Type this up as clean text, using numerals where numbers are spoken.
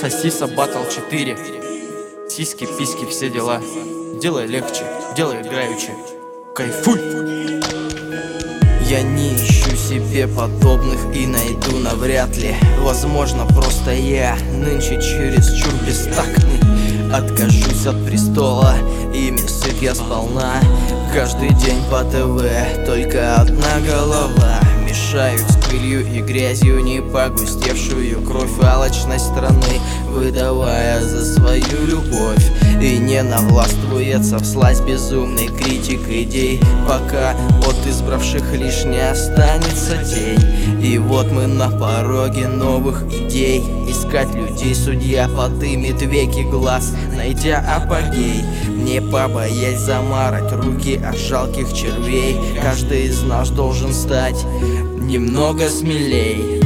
Сосиса Батл 4. Сиськи, письки, все дела. Делай легче, делай играючи. Кайфуй! Я не ищу себе подобных и найду навряд ли. Возможно, просто я нынче чересчур бестактный. Откажусь от престола, ими сыт я сполна. Каждый день по ТВ только одна голова. Мешают с пылью и грязью не погустевшую кровь алчность страны, выдавая за свою любовь. И не навластвуется всласть безумный критик идей, пока от избравших лишь не останется тень. И вот мы на пороге новых идей. Искать людей судья подымет веки глаз, найдя апогей. Не побоясь замарать руки от жалких червей. Каждый из нас должен стать немного смелей.